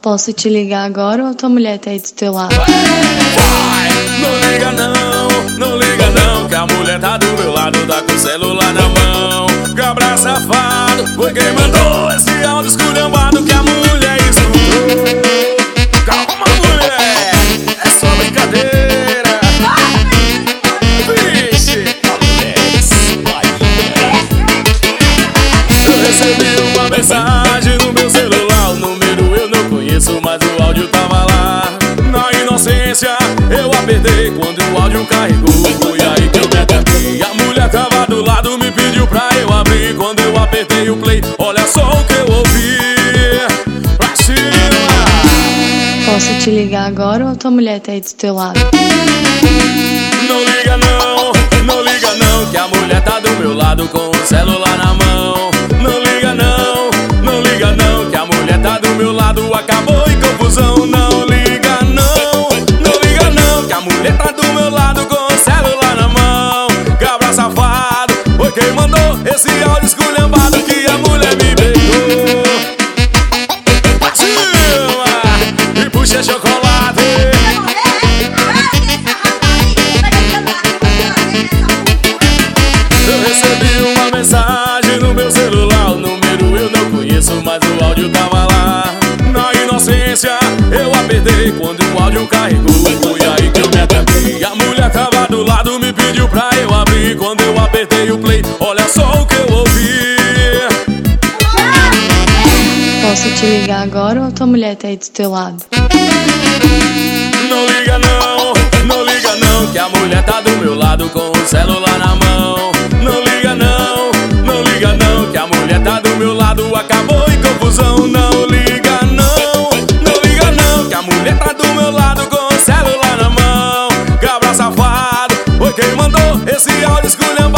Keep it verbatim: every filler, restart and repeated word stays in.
Posso te ligar agora ou tua mulher tá aí do teu lado? Vai, não liga não, não liga não, que a mulher tá do meu lado, tá com o celular na mão. Cabra safado, foi quem mandou esse áudio esculhambado que a mulher escutou. Calma, mulher, é só brincadeira. Vixe, eu recebi uma mensagem no meu celular, o número eu não conheço, mas o áudio tava lá. Na inocência eu apertei quando o áudio carregou, foi aí que eu me atentei. A mulher tava do lado, me pediu pra eu abrir. Quando eu apertei o play, olha só o que eu ouvi. Pra cima. Posso te ligar agora ou tua mulher tá aí do teu lado? Não liga não, não liga não, que a mulher tá do meu lado com o celular na mão. Não liga não, não liga não, que a mulher tá do meu lado, acabou em confusão. Não liga não, não liga não, que a mulher tá do meu lado com o celular na mão. Cabra safado, foi quem mandou esse áudio esculhambado que a mulher me beijou. Cima, e puxa chocolate. Eu recebi uma mensagem no meu celular, o número eu não conheço, mas o áudio tava lá. Na inocência eu apertei quando o áudio carregou, foi aí que eu me atentei. A mulher tava do lado, me pediu pra eu abrir. Quando eu apertei o play, olha só o que eu ouvi. Posso te ligar agora ou tua mulher tá aí do teu lado? Não liga não, não liga não, que a mulher tá do meu lado com o celular na mão. Não liga não, não liga não, que a mulher tá do meu lado, acabou em confusão. Não liga não, não liga não, que a mulher tá do meu lado com o celular na mão. Cabra safado, foi quem mandou esse áudio esculhambado.